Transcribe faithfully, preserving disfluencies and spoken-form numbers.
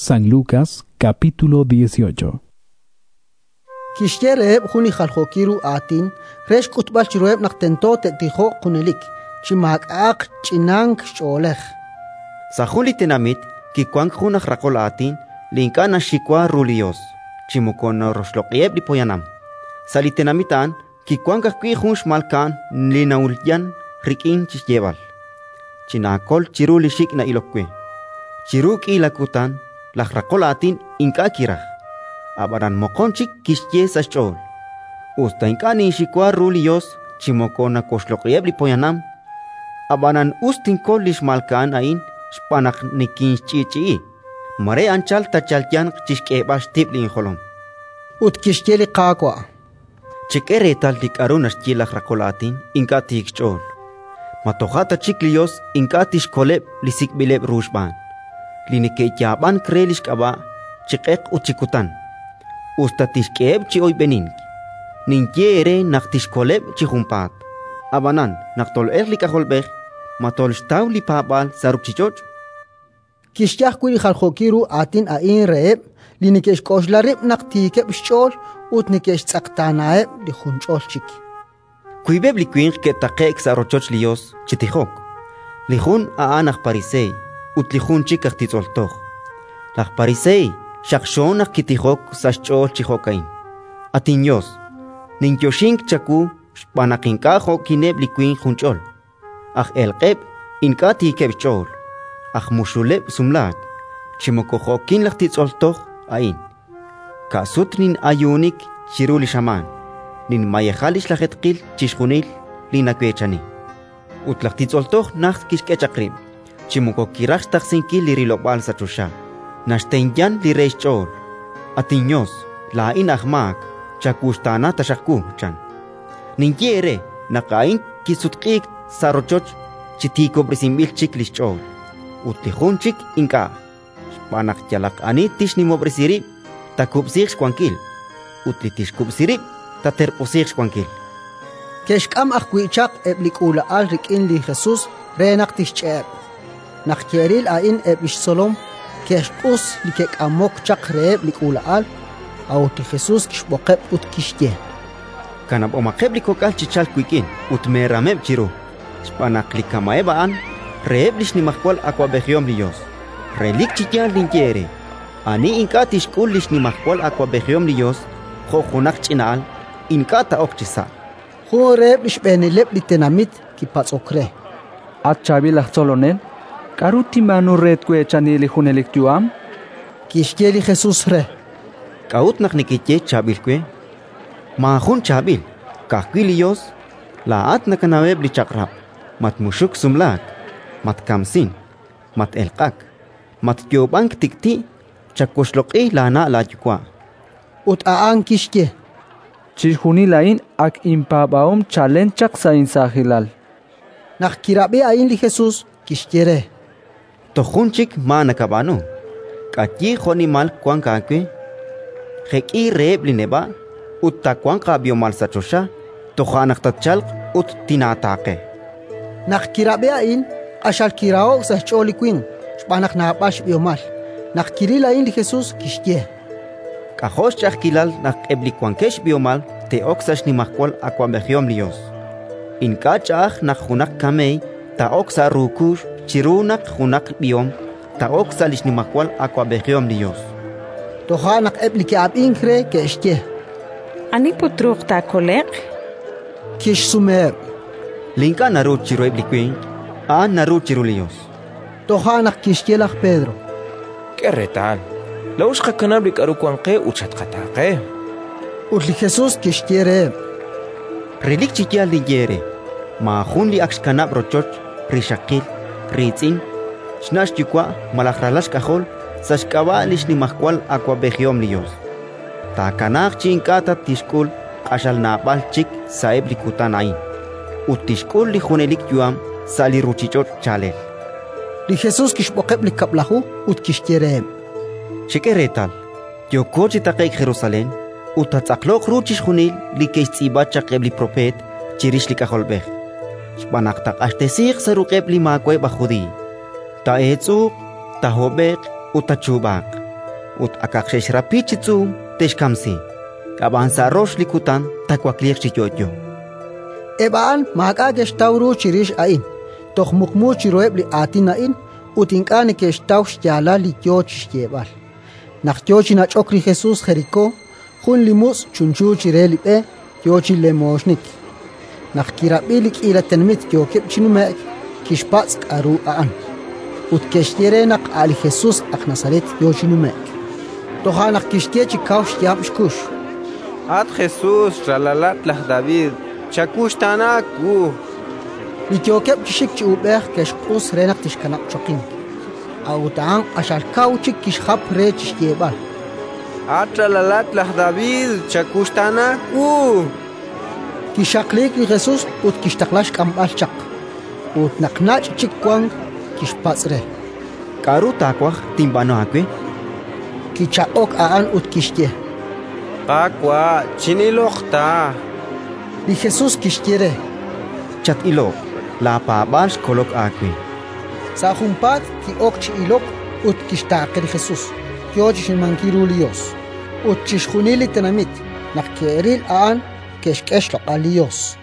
San Lucas, capítulo dieciocho. Kishye reeb juni khalkhokiru atin, resh kutbal chirueb naqtento tetijo kunelik, chimak ak chinang cholech. Sahuli tenamit, ki kwang junach rakol atin, linkana shikwa rulios, chimukono roslokieb li poyanam. Salitenamitan, ki kwang kakwi junsh malkan, linaulyan, rikin chisyeval. Chinakol chiruli shik na ilokwe. Chiruk ilakutan, lak rakol atin inka kirach. Abaran mokonchik kishye sachol. Usta inkani shikwa rulios, chimokona koshlokieb li poyanam. Abanan ustin kolish malkan ain, spanak nikin chichi. Mare anchal tachalyan chishkebash tiplin holom. Ut kishye li qaqwa. Chikere tal dik arunas chilak rakolatin, inka tikchol. Matojata chiklios inka tishkoleb lisik bileb rushban. Linike yaban krelish kaba, chikek uchikutan. Usta tishkeb chi oy benink. Ninkiere nak tishkoleb chihumpat. Abanan nak tol erli kaholbech, matol staw li papal saruk chichoch. Kishyah kuli khalkhokiru atin ain reeb, linikesh koshlarib nak tikeb shchol, ut nikesh tsaktanaeb li khunchol chik. Kuibeb li kwinq ke taqeek sarochoch lios chitihok. Lihun aanak parisei, ut lihun chikak tizoltoch. Lak parisei, shakshonak kitihok sashchol chihokain. Atinyos, ninyoshink chaku, spanakinkajo kineb li kwinq hunchol. Ach elqeb, inka tikeb chol. Ach mushuleb sumlag, chimokojokin lak tizoltoch ain. Kasut nin ayunik chiruli shaman. Nin mayejalish lajetkil chishkunil linakwechani. Utlak tizoltoch nacht kishkechakrib. Chimuko kirach taksinkil lirilobal sachusha. Nashtenyan lireish chol. Atinyos, la in ahmak, chakustana tashaku chan. Ninkiere, nakain kisutkik sarochoch, chitiko brisimbil chiklish chol. Utlihun chik inka. Spanak yalak ani tishnimo brisirib, takubsik kwankil. Utlitish kubsirib, tater posix kwankil. Keshkam akhwichak eblikula al rikin li Jesus renak tishcheb. Nakjeril ain ebish solom keshkus likek amok chak reeb likula al auti Jesus kishbokeb ut kishye. Kanab omakeb likokal chichal kwikin ut merameb chiru. Spanak likamaebaan reeb lish nimakwal akwa bejiom liyos. Relik chityal linkiere. Ani inka tishkul lish nimakwal akwa bejiom liyos jojunak chinal inka ta okchisa. Hu reeb lish benileb litenamit kipats okre. At chabi lachtolonen, karuti manu red kwe chanili hunelik tuam? Kishye li Jesus re. Kaut nak nikitye chabil kwe. Mahun chabil, kakwiliyos, laat nakanaweb li chakrap. Mat mushuk sumlag, mat kamsin, mat elkak, mat kyobank tikti, chakushloki lana la yukwa. Ut aan kishye. Chishuni lain ak impabaum chalenchak sa insahilal. Nak kirabe ain li Jesus kishyere. Tohunchik ma nakabano. Katyi khoni mal kwan kakwe. Kheki reeb lineba. Ut ta kwan kabyo mal sachosha. Tohanak tatchalq ut tinatake. Nak kirabe ain ashal kirao sa choli queen. Spanak na bash biomal. Nak kirila ain li Jesus kishye. Kahosh chakilal nak eblikwankesh biomal te oksash ni makwal akwabejiom lios. Inka chach nak hunak kamei ta oksa rukush chirunak hunak biom ta oksa lish ni makwal akwabejiom lios. Toha nak ebliki ab inkre keshye. Ani putruk ta kolek? Kish sumeb. Linka naru chiru eblikwin, a naru chiru lios. Toha nak kishye lak Pedro. Kerretal. لو وش خكنا بلك أروكوانقي وشات قطاقي Utli Jesus kishyere. Relik chikyal ligere. Ma hun li aks kanab rochoch, rishakil, ritzin. Shnash chikwa malakralash kahol, sashkawa lish ni mahkwal akwa bejiom lios. Ta kanach chinkata tishkul, ashal nabal chik saeb likutan ain. Ut tishkul li hunelik yuam, sali ruchichot chalel. Li Jesus kishbokeb likablahu, ut kishyere. Shikeretal, yo kochi taqeik Jerusalén, utatzaqloq ruchish junil li keistzibach chaqeb li propet, chirish li kaholbech. Shpanaqtaq ashtesik saruqeb li makweb a judi. Ta etzuk, ta hobek, utachubak. ut akakshesh rapichitsu teshkamsi. Avanza rosh likutan takwakliek chiyoyo. Ebaan maka gestauru chirish ain. Toch mukmu chiroeb li atina in utinkani gestau yala li yoch yebal. Nach yochi nach okri Jesus Jericho hun limus chunchu chireli e yochi lemoshnik. Nach kirabilik ila tenmit yokib chinumek kishpats aru aan. Ut keshtirenak ali Jesus ak Nazaret yochi numek. Toha nach kishtiechi kaush yabshkush. At Jesus ralalat lah David chakush tanaku. Likyokeb chishik chi ubeh keshkus renak tishkanak chokin. Autaan ashar kauchik kishkhap re chishyebal. At ralalat lah David chakush tanaku. Kishaklik li Jesus ut kishtaklash kambal chak. Ut naknach chikwang kishpatsre. Karu takwach timbano akwe. Kichaok aan ut kishye. Kakwa chinilokta. Li Jesus kishyere. Chat ilo la pabash kolok akwe. Sa humpat ki ok chi ilok ut kishtakri Jesus. Yoji mankiru lios. Ut chishkhunili tenamit. Nak keril aan keshkesh lo alios.